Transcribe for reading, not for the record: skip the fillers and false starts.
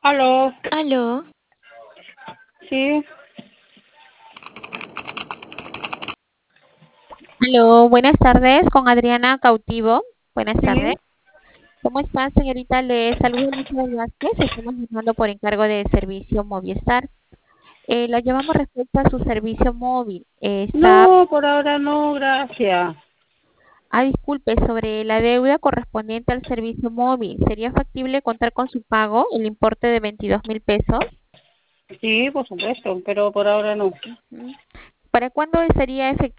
Aló, Aló, sí, Aló, buenas tardes con Adriana Cautivo. Buenas tardes. sí, ¿Cómo está, señorita? Le saludo Elizabeth Vázquez. Estamos llamando por encargo de servicio Movistar. La llamamos respecto a su servicio móvil. no, por ahora no, gracias. Disculpe, sobre la deuda correspondiente al servicio móvil. ¿Sería factible contar con su pago, el importe de 22.000 pesos? Sí, por supuesto, pero por ahora no. ¿Mm? ¿Para cuándo estaría efectuado